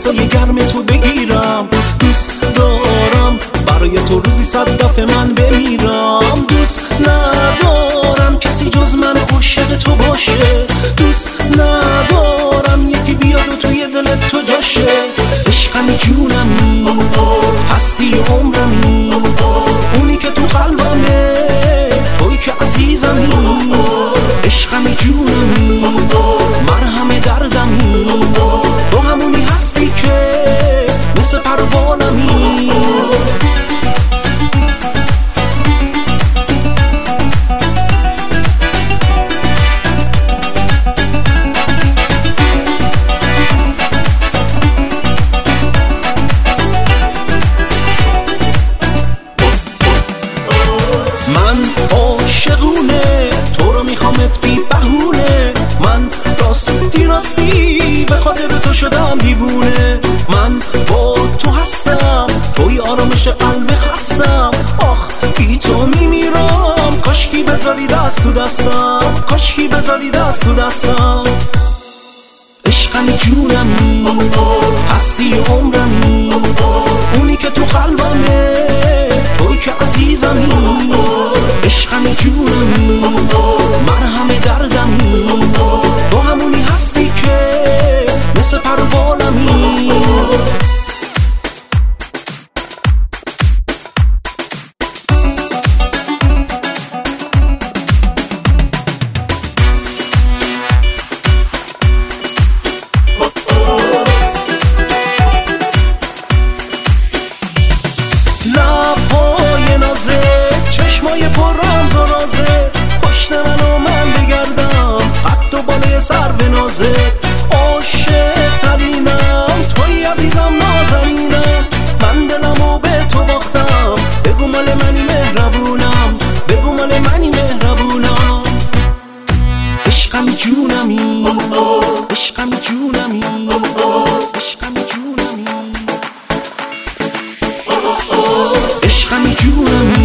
دستای گرم تو بگیرم. دوست دارم برای تو روزی 100 دفعه من بمیرم. دوست ندارم کسی جز من عاشق تو باشه. دوست ندارم یکی بیاد و توی دلت تو جاشه. عشقمی جونمی، هستی عمرمی، اونی که تو قلبمه، توی که عزیزمی. عشقمی جونمی، مرهم دردمی، تو همونی هستی که مثل پروانمی. من عاشقونه تو رو میخوامت بی بهونه. من راستی به خاطر تو شدم دیوونه. من با تو هستم، توی آرامش قلب خستم. آخ بی تو میمیرم، کاشکی بذاری دست تو دستم، کاشکی بذاری دست تو دستم. عشقمی جونمی، هستی عمرمی، اونی که تو قلبمه، توی که عزیزمی. عشقمی جونمی، مرهم دردمی، تو همونی هستی که مثل پروانمی. لبهای نازه، چشمای پر رمز و رازه، پشت منو من بگردم قد و بالای سر به نازه. عاشق ترینم توی عزیزم نازنینم، من دلمو به تو باختم، بگو مال منی مهربونم، بگو مال منی مهربونم. عشقمی جونمی، عشقمی جونمی، عشقمی جونمی، عشقمی جونمی.